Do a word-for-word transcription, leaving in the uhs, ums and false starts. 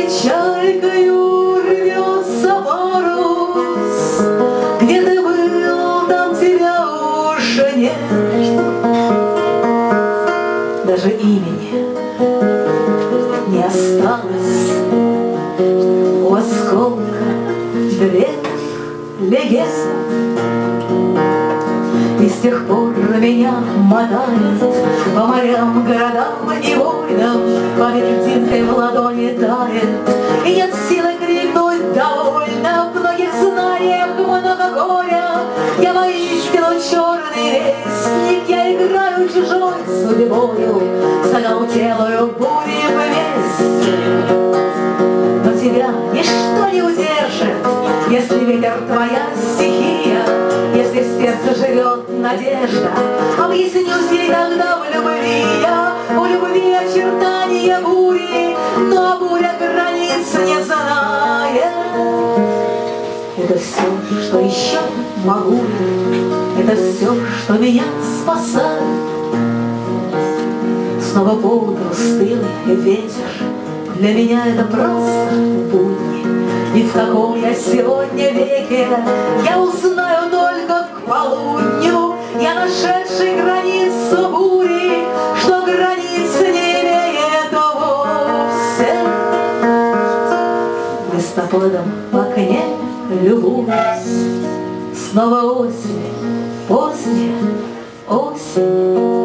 чайкою рвется парус. Где ты был, там тебя уже нет. Даже имени не осталось у осколка древних легенд. И с тех пор меня мотает по морям, городам и войнам. Память птицей в ладони тает, и нет силы крикнуть довольно. В многих знаниях много горя. Я воистину черный вестник, я играю чужой судьбою, согнутелую бурей вместе. Но тебя ничто не удержит, если ветер твоя стихия, если в сердце живет надежда. Объяснюсь ей тогда в любви я, у любви очертания бури, но буря границ не знает. Это все, что еще могу, это все, что меня спасает. Снова по утру стылый ветер, для меня это просто будни. И в каком я сегодня веке я узнаю только к полудню. Я нашедший границу бури, что границы не имеет вовсе. Листопадом в окне любуюсь, снова осень, поздняя осень.